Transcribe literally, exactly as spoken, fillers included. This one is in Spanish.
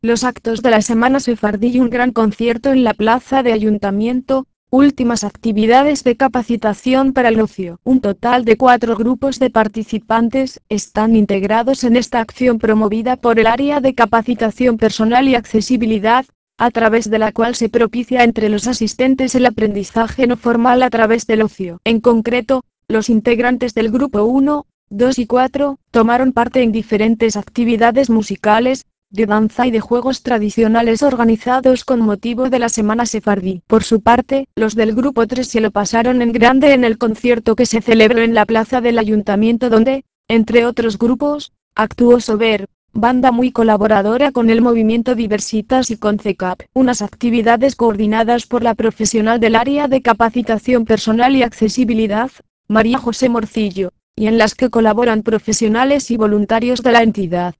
los actos de la Semana Sefardí y un gran concierto en la plaza de Ayuntamiento, últimas actividades de capacitación para el ocio. Un total de cuatro grupos de participantes están integrados en esta acción promovida por el área de capacitación personal y accesibilidad, a través de la cual se propicia entre los asistentes el aprendizaje no formal a través del ocio. En concreto, los integrantes del grupo uno, dos y cuatro, tomaron parte en diferentes actividades musicales, de danza y de juegos tradicionales organizados con motivo de la Semana Sefardí. Por su parte, los del grupo tres se lo pasaron en grande en el concierto que se celebró en la plaza del Ayuntamiento donde, entre otros grupos, actuó Sober, banda muy colaboradora con el movimiento Diversitas y con C E C A P. Unas actividades coordinadas por la profesional del área de capacitación personal y accesibilidad, María José Morcillo, y en las que colaboran profesionales y voluntarios de la entidad.